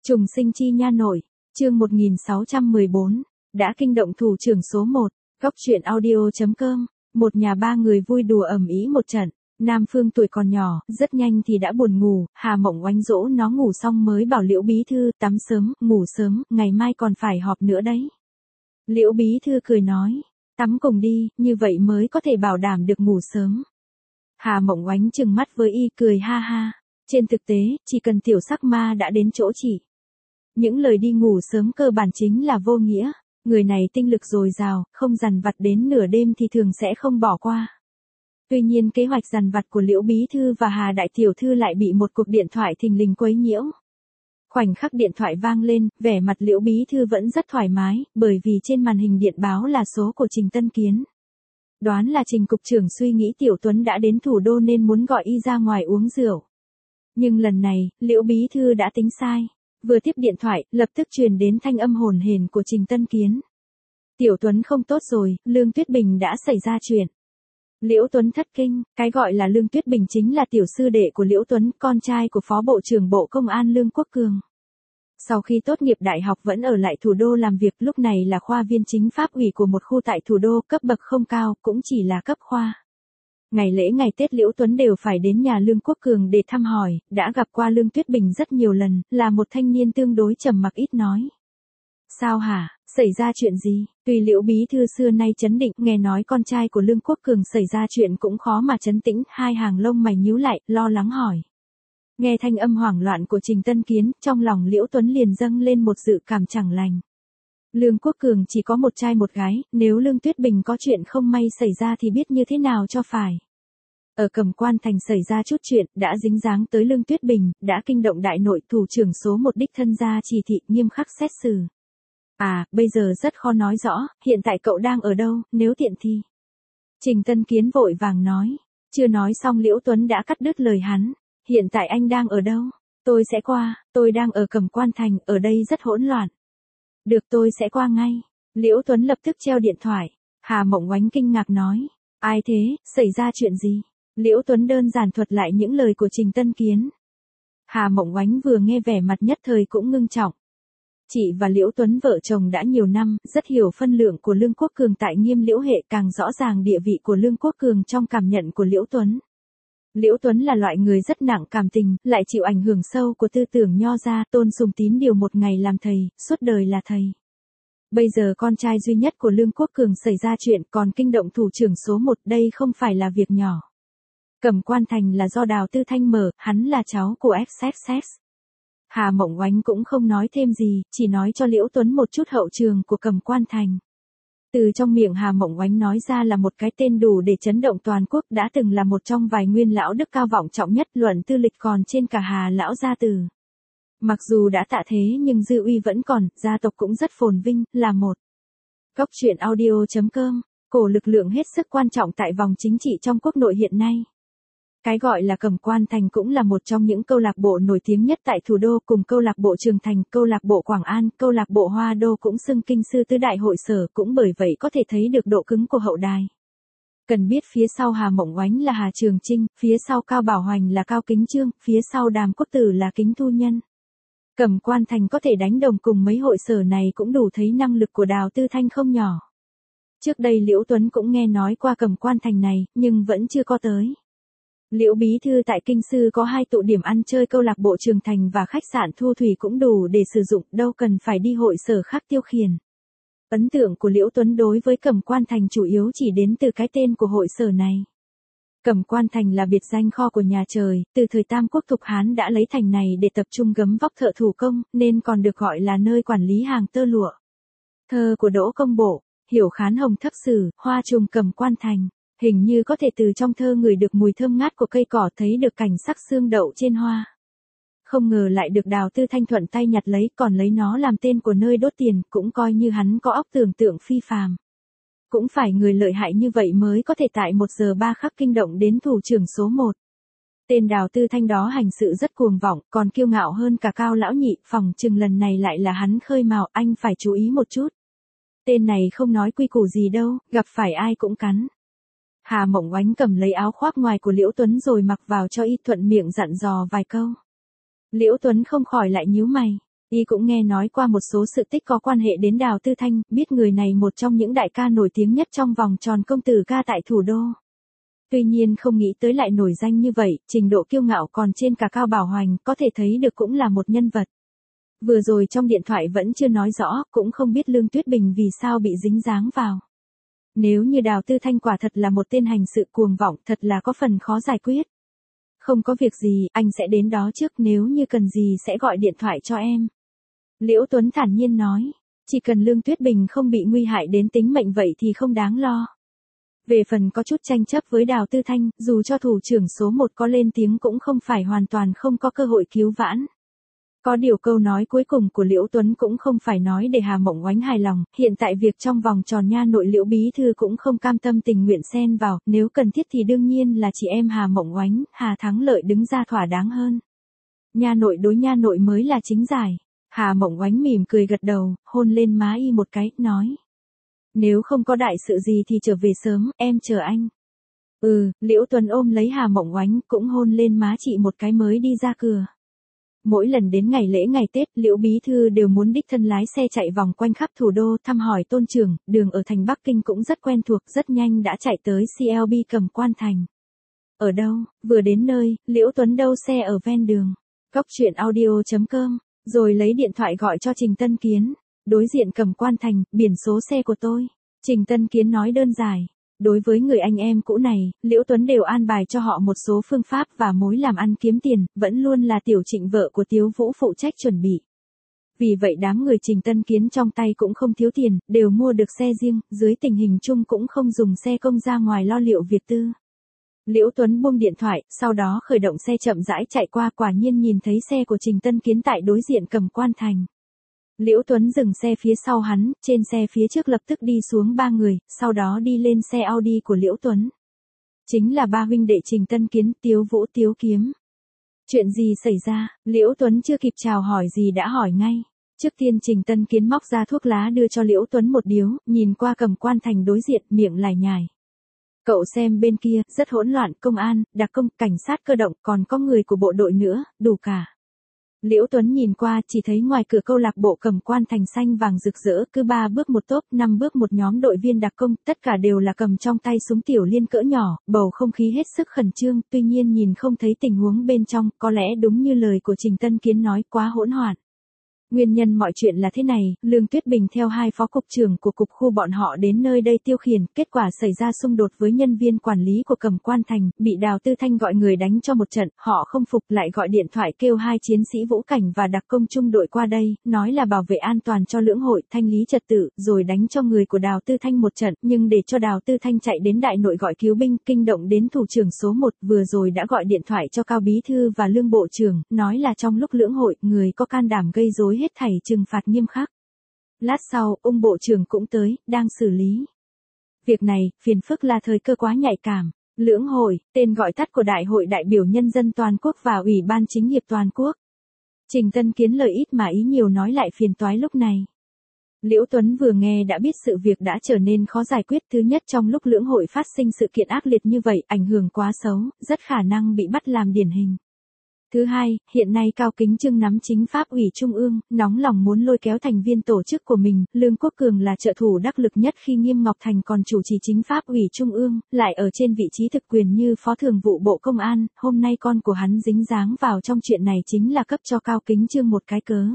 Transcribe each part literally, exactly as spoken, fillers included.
Trùng sinh chi nha nội, chương một nghìn sáu trăm mười bốn, đã kinh động thủ trưởng số một, góc truyện audio.com, một nhà ba người vui đùa ầm ĩ một trận, Nam Phương tuổi còn nhỏ, rất nhanh thì đã buồn ngủ, Hà Mộng oánh dỗ nó ngủ xong mới bảo Liễu Bí Thư tắm sớm, ngủ sớm, ngày mai còn phải họp nữa đấy. Liễu Bí Thư cười nói, tắm cùng đi, như vậy mới có thể bảo đảm được ngủ sớm. Hà Mộng oánh trừng mắt với y cười ha ha, trên thực tế, chỉ cần tiểu sắc ma đã đến chỗ chỉ. Những lời đi ngủ sớm cơ bản chính là vô nghĩa, người này tinh lực dồi dào, không dằn vặt đến nửa đêm thì thường sẽ không bỏ qua. Tuy nhiên kế hoạch dằn vặt của Liễu Bí Thư và Hà Đại Tiểu Thư lại bị một cuộc điện thoại thình lình quấy nhiễu. Khoảnh khắc điện thoại vang lên, vẻ mặt Liễu Bí Thư vẫn rất thoải mái, bởi vì trên màn hình điện báo là số của Trình Tân Kiến. Đoán là Trình cục trưởng suy nghĩ Tiểu Tuấn đã đến thủ đô nên muốn gọi y ra ngoài uống rượu. Nhưng lần này, Liễu Bí Thư đã tính sai. Vừa tiếp điện thoại, lập tức truyền đến thanh âm hồn hển của Trình Tân Kiến. Tiểu Tuấn không tốt rồi, Lương Tuyết Bình đã xảy ra chuyện. Liễu Tuấn thất kinh, cái gọi là Lương Tuyết Bình chính là tiểu sư đệ của Liễu Tuấn, con trai của Phó Bộ trưởng Bộ Công an Lương Quốc Cường. Sau khi tốt nghiệp đại học vẫn ở lại thủ đô làm việc, lúc này là khoa viên chính pháp ủy của một khu tại thủ đô, cấp bậc không cao, cũng chỉ là cấp khoa. Ngày lễ ngày Tết Liễu Tuấn đều phải đến nhà Lương Quốc Cường để thăm hỏi, đã gặp qua Lương Tuyết Bình rất nhiều lần, là một thanh niên tương đối trầm mặc ít nói. Sao hả, xảy ra chuyện gì? Tuy Liễu Bí Thư xưa nay trấn định, nghe nói con trai của Lương Quốc Cường xảy ra chuyện cũng khó mà trấn tĩnh, hai hàng lông mày nhíu lại, lo lắng hỏi. Nghe thanh âm hoảng loạn của Trình Tân Kiến, trong lòng Liễu Tuấn liền dâng lên một dự cảm chẳng lành. Lương Quốc Cường chỉ có một trai một gái, nếu Lương Tuyết Bình có chuyện không may xảy ra thì biết như thế nào cho phải. Ở Cẩm Quan Thành xảy ra chút chuyện, đã dính dáng tới Lương Tuyết Bình, đã kinh động đại nội, thủ trưởng số một đích thân ra chỉ thị nghiêm khắc xét xử. À, bây giờ rất khó nói rõ, hiện tại cậu đang ở đâu, nếu tiện thì. Trình Tân Kiến vội vàng nói, chưa nói xong Liễu Tuấn đã cắt đứt lời hắn, hiện tại anh đang ở đâu? Tôi sẽ qua, tôi đang ở Cẩm Quan Thành, ở đây rất hỗn loạn. Được, tôi sẽ qua ngay. Liễu Tuấn lập tức treo điện thoại. Hà Mộng oánh kinh ngạc nói, ai thế, xảy ra chuyện gì? Liễu Tuấn đơn giản thuật lại những lời của Trình Tân Kiến. Hà Mộng oánh vừa nghe vẻ mặt nhất thời cũng ngưng trọng. Chị và Liễu Tuấn vợ chồng đã nhiều năm, rất hiểu phân lượng của Lương Quốc Cường tại Nghiêm Liễu hệ, càng rõ ràng địa vị của Lương Quốc Cường trong cảm nhận của Liễu Tuấn. Liễu Tuấn là loại người rất nặng cảm tình, lại chịu ảnh hưởng sâu của tư tưởng nho gia, tôn sùng tín điều một ngày làm thầy, suốt đời là thầy. Bây giờ con trai duy nhất của Lương Quốc Cường xảy ra chuyện còn kinh động thủ trưởng số một, đây không phải là việc nhỏ. Cẩm Quan Thành là do Đào Tư Thanh mở, hắn là cháu của ép ép ép. Hà Mộng oánh cũng không nói thêm gì, chỉ nói cho Liễu Tuấn một chút hậu trường của Cẩm Quan Thành. Từ trong miệng Hà Mộng oánh nói ra là một cái tên đủ để chấn động toàn quốc, đã từng là một trong vài nguyên lão đức cao vọng trọng nhất, luận tư lịch còn trên cả Hà lão gia tử. Mặc dù đã tạ thế nhưng dư uy vẫn còn, gia tộc cũng rất phồn vinh, là một. Góc truyện audio.com, cổ lực lượng hết sức quan trọng tại vòng chính trị trong quốc nội hiện nay. Cái gọi là Cẩm Quan Thành cũng là một trong những câu lạc bộ nổi tiếng nhất tại thủ đô, cùng câu lạc bộ Trường Thành, câu lạc bộ Quảng An, câu lạc bộ Hoa Đô cũng xưng kinh sư tứ đại hội sở, cũng bởi vậy có thể thấy được độ cứng của hậu đài. Cần biết phía sau Hà Mộng oánh là Hà Trường Trinh, phía sau Cao Bảo Hoành là Cao Kính Trương, phía sau Đàm Quốc Tử là Kính Thu Nhân. Cẩm Quan Thành có thể đánh đồng cùng mấy hội sở này cũng đủ thấy năng lực của Đào Tư Thanh không nhỏ. Trước đây Liễu Tuấn cũng nghe nói qua Cẩm Quan Thành này, nhưng vẫn chưa có tới. Liễu Bí Thư tại Kinh Sư có hai tụ điểm ăn chơi, câu lạc bộ Trường Thành và khách sạn Thu Thủy cũng đủ để sử dụng, đâu cần phải đi hội sở khác tiêu khiển. Ấn tượng của Liễu Tuấn đối với Cẩm Quan Thành chủ yếu chỉ đến từ cái tên của hội sở này. Cẩm Quan Thành là biệt danh kho của nhà trời, từ thời Tam Quốc Thục Hán đã lấy thành này để tập trung gấm vóc thợ thủ công, nên còn được gọi là nơi quản lý hàng tơ lụa. Thơ của Đỗ Công Bộ, Hiểu Khán Hồng Thất Sử, Hoa Trùng Cẩm Quan Thành. Hình như có thể từ trong thơ ngửi được mùi thơm ngát của cây cỏ, thấy được cảnh sắc xương đậu trên hoa. Không ngờ lại được Đào Tư Thanh thuận tay nhặt lấy, còn lấy nó làm tên của nơi đốt tiền, cũng coi như hắn có óc tưởng tượng phi phàm. Cũng phải người lợi hại như vậy mới có thể tại một giờ ba khắc kinh động đến thủ trưởng số một. Tên Đào Tư Thanh đó hành sự rất cuồng vọng, còn kiêu ngạo hơn cả Cao lão nhị, phòng chừng lần này lại là hắn khơi mào, anh phải chú ý một chút. Tên này không nói quy củ gì đâu, gặp phải ai cũng cắn. Hà Mộng oánh cầm lấy áo khoác ngoài của Liễu Tuấn rồi mặc vào cho y, thuận miệng dặn dò vài câu. Liễu Tuấn không khỏi lại nhíu mày. Y cũng nghe nói qua một số sự tích có quan hệ đến Đào Tư Thanh, biết người này một trong những đại ca nổi tiếng nhất trong vòng tròn công tử ca tại thủ đô. Tuy nhiên không nghĩ tới lại nổi danh như vậy, trình độ kiêu ngạo còn trên cả Cao Bảo Hoành, có thể thấy được cũng là một nhân vật. Vừa rồi trong điện thoại vẫn chưa nói rõ, cũng không biết Lương Tuyết Bình vì sao bị dính dáng vào. Nếu như Đào Tư Thanh quả thật là một tên hành sự cuồng vọng, thật là có phần khó giải quyết. Không có việc gì, anh sẽ đến đó trước, nếu như cần gì sẽ gọi điện thoại cho em. Liễu Tuấn thản nhiên nói, chỉ cần Lương Tuyết Bình không bị nguy hại đến tính mệnh vậy thì không đáng lo. Về phần có chút tranh chấp với Đào Tư Thanh, dù cho thủ trưởng số một có lên tiếng cũng không phải hoàn toàn không có cơ hội cứu vãn. Có điều câu nói cuối cùng của Liễu Tuấn cũng không phải nói để Hà Mộng Oánh hài lòng, hiện tại việc trong vòng tròn nha nội Liễu bí thư cũng không cam tâm tình nguyện xen vào, nếu cần thiết thì đương nhiên là chị em Hà Mộng Oánh, Hà Thắng Lợi đứng ra thỏa đáng hơn. Nha nội đối nha nội mới là chính giải. Hà Mộng Oánh mỉm cười gật đầu, hôn lên má y một cái, nói. Nếu không có đại sự gì thì trở về sớm, em chờ anh. Ừ, Liễu Tuấn ôm lấy Hà Mộng Oánh, cũng hôn lên má chị một cái mới đi ra cửa. Mỗi lần đến ngày lễ ngày Tết, Liễu bí thư đều muốn đích thân lái xe chạy vòng quanh khắp thủ đô thăm hỏi tôn trưởng, đường ở thành Bắc Kinh cũng rất quen thuộc, rất nhanh đã chạy tới xê lờ bê Cẩm Quan Thành. Ở đâu, vừa đến nơi, Liễu Tuấn đâu xe ở ven đường. Cóc truyện audio chấm com, rồi lấy điện thoại gọi cho Trình Tân Kiến. Đối diện Cẩm Quan Thành, biển số xe của tôi. Trình Tân Kiến nói đơn giản. Đối với người anh em cũ này, Liễu Tuấn đều an bài cho họ một số phương pháp và mối làm ăn kiếm tiền, vẫn luôn là Tiểu Trịnh vợ của Tiếu Vũ phụ trách chuẩn bị. Vì vậy đám người Trình Tân Kiến trong tay cũng không thiếu tiền, đều mua được xe riêng, dưới tình hình chung cũng không dùng xe công ra ngoài lo liệu việc tư. Liễu Tuấn buông điện thoại, sau đó khởi động xe chậm rãi chạy qua, quả nhiên nhìn thấy xe của Trình Tân Kiến tại đối diện Cẩm Quan Thành. Liễu Tuấn dừng xe phía sau hắn, trên xe phía trước lập tức đi xuống ba người, sau đó đi lên xe Audi của Liễu Tuấn. Chính là ba huynh đệ Trình Tân Kiến, Tiếu Vũ, Tiếu Kiếm. Chuyện gì xảy ra, Liễu Tuấn chưa kịp chào hỏi gì đã hỏi ngay. Trước tiên Trình Tân Kiến móc ra thuốc lá đưa cho Liễu Tuấn một điếu, nhìn qua Cẩm Quan Thành đối diện, miệng lải nhải. Cậu xem bên kia, rất hỗn loạn, công an, đặc công, cảnh sát cơ động, còn có người của bộ đội nữa, đủ cả. Liễu Tuấn nhìn qua, chỉ thấy ngoài cửa câu lạc bộ Cẩm Quan Thành xanh vàng rực rỡ, cứ ba bước một tốp, năm bước một nhóm đội viên đặc công, tất cả đều là cầm trong tay súng tiểu liên cỡ nhỏ, bầu không khí hết sức khẩn trương, tuy nhiên nhìn không thấy tình huống bên trong, có lẽ đúng như lời của Trình Tân Kiến nói, quá hỗn loạn. Nguyên nhân mọi chuyện là thế này, Lương Tuyết Bình theo hai phó cục trưởng của cục khu bọn họ đến nơi đây tiêu khiển, kết quả xảy ra xung đột với nhân viên quản lý của Cẩm Quan Thành, bị Đào Tư Thanh gọi người đánh cho một trận, họ không phục lại gọi điện thoại kêu hai chiến sĩ vũ cảnh và đặc công trung đội qua đây, nói là bảo vệ an toàn cho lưỡng hội, thanh lý trật tự, rồi đánh cho người của Đào Tư Thanh một trận, nhưng để cho Đào Tư Thanh chạy đến đại nội gọi cứu binh, kinh động đến thủ trưởng số một, vừa rồi đã gọi điện thoại cho Cao Bí Thư và Lương Bộ trưởng, nói là trong lúc lưỡng hội, người có can đảm gây rối hết thảy trừng phạt nghiêm khắc. Lát sau, ông bộ trưởng cũng tới, đang xử lý. Việc này, phiền phức là thời cơ quá nhạy cảm. Lưỡng hội, tên gọi tắt của Đại hội đại biểu nhân dân toàn quốc và Ủy ban chính hiệp toàn quốc. Trình Tân Kiến lời ít mà ý nhiều nói lại phiền toái lúc này. Liễu Tuấn vừa nghe đã biết sự việc đã trở nên khó giải quyết. Thứ nhất, trong lúc lưỡng hội phát sinh sự kiện ác liệt như vậy, ảnh hưởng quá xấu, rất khả năng bị bắt làm điển hình. Thứ hai, hiện nay Cao Kính Trương nắm chính pháp ủy trung ương, nóng lòng muốn lôi kéo thành viên tổ chức của mình, Lương Quốc Cường là trợ thủ đắc lực nhất khi Nghiêm Ngọc Thành còn chủ trì chính pháp ủy trung ương, lại ở trên vị trí thực quyền như Phó Thường vụ Bộ Công an, hôm nay con của hắn dính dáng vào trong chuyện này chính là cấp cho Cao Kính Trương một cái cớ.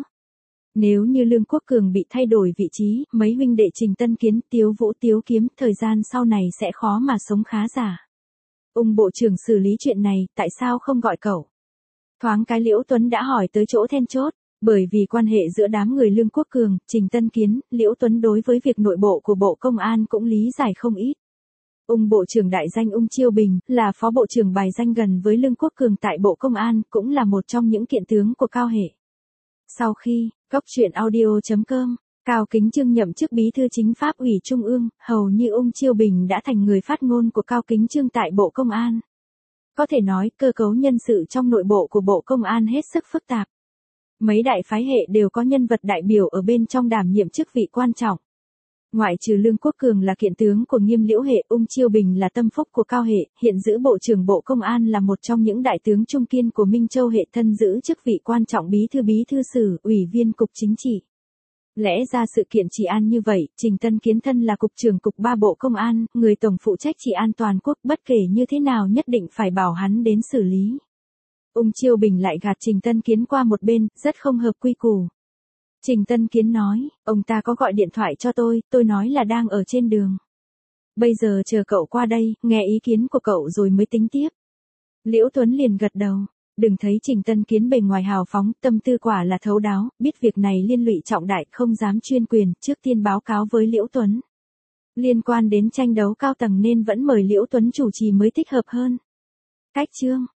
Nếu như Lương Quốc Cường bị thay đổi vị trí, mấy huynh đệ Trình Tân Kiến, Tiếu Vũ, Tiếu Kiếm, thời gian sau này sẽ khó mà sống khá giả. Ông bộ trưởng xử lý chuyện này, tại sao không gọi cậu? Thoáng cái Liễu Tuấn đã hỏi tới chỗ then chốt, bởi vì quan hệ giữa đám người Lương Quốc Cường, Trình Tân Kiến, Liễu Tuấn đối với việc nội bộ của Bộ Công an cũng lý giải không ít. Ông Bộ trưởng đại danh Ung Chiêu Bình, là Phó Bộ trưởng bài danh gần với Lương Quốc Cường tại Bộ Công an, cũng là một trong những kiện tướng của Cao hệ. Sau khi, cóc truyện audio chấm com, Cao Kính Trương nhậm chức bí thư chính pháp ủy trung ương, hầu như Ung Chiêu Bình đã thành người phát ngôn của Cao Kính Trương tại Bộ Công an. Có thể nói, cơ cấu nhân sự trong nội bộ của Bộ Công an hết sức phức tạp. Mấy đại phái hệ đều có nhân vật đại biểu ở bên trong đảm nhiệm chức vị quan trọng. Ngoại trừ Lương Quốc Cường là kiện tướng của Nghiêm Liễu hệ, Ung Chiêu Bình là tâm phúc của Cao hệ, hiện giữ Bộ trưởng Bộ Công an là một trong những đại tướng trung kiên của Minh Châu hệ, thân giữ chức vị quan trọng bí thư bí thư sử, ủy viên cục chính trị. Lẽ ra sự kiện trị an như vậy, Trình Tân Kiến thân là cục trưởng cục ba Bộ Công an, người tổng phụ trách trị an toàn quốc, bất kể như thế nào nhất định phải bảo hắn đến xử lý. Ung Chiêu Bình lại gạt Trình Tân Kiến qua một bên, rất không hợp quy củ. Trình Tân Kiến nói, ông ta có gọi điện thoại cho tôi, tôi nói là đang ở trên đường. Bây giờ chờ cậu qua đây, nghe ý kiến của cậu rồi mới tính tiếp. Liễu Tuấn liền gật đầu, đừng thấy Trình Tân Kiến bề ngoài hào phóng, tâm tư quả là thấu đáo, biết việc này liên lụy trọng đại, không dám chuyên quyền, trước tiên báo cáo với Liễu Tuấn. Liên quan đến tranh đấu cao tầng nên vẫn mời Liễu Tuấn chủ trì mới thích hợp hơn. Cách chương